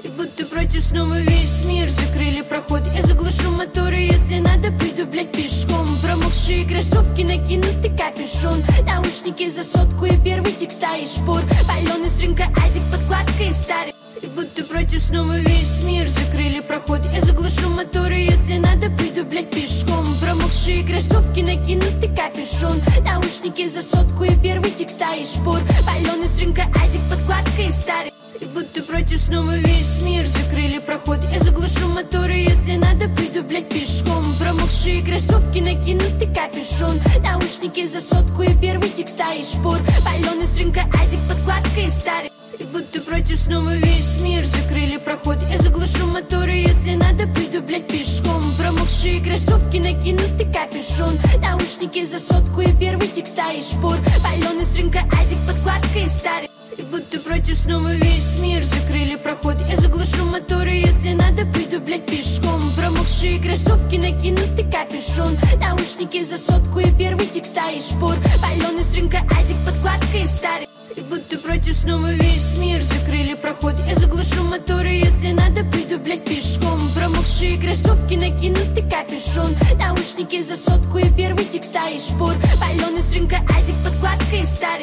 И будто против снова весь мир. Закрыли проход, я заглушу моторы. Если надо, приду, блять, пешком. Промокшие кроссовки, накинутый капюшон. Наушники за сотку и первый текста и шпор. Паленый с рынка адик, подкладка и старый. И будто против снова весь мир. Закрыли проход, я заглушу моторы. Если надо, приду, блять, пешком. Промокшие кроссовки, накинутый капюшон. Наушники за сотку и первый текста и шпор. Паленый с рынка адик, подкладка и старый. И будто против снова весь мир. Закрыли проход, я заглушу моторы. Если надо, приду, блять, пешком. Промокшие кроссовки, накинутый капюшон. Наушники за сотку и первый текста и шпор. Паленый с рынка адик, подкладка и старый. И будто против снова весь мир. Закрыли проход, я заглушу моторы. Если надо, приду, блять, пешком. Промокшие кроссовки, накинутый капюшон. Наушники за сотку и первый текста и шпор. Паленый с рынка адик, подкладка и старый. И будто против снова весь мир. Закрыли проход, я заглушу моторы. Если надо, приду, блять, пешком. Промокшие кроссовки, накинутый капюшон. Наушники за сотку и первый текста и шпор. Паленый с рынка адик, подкладка и старый. И будто против снова весь мир. Закрыли проход, я заглушу моторы. Если надо, приду, блять, пешком. Промокшие кроссовки, накинутый капюшон. Наушники за сотку и первый текста и шпор. Паленый с рынка адик, подкладка и старый.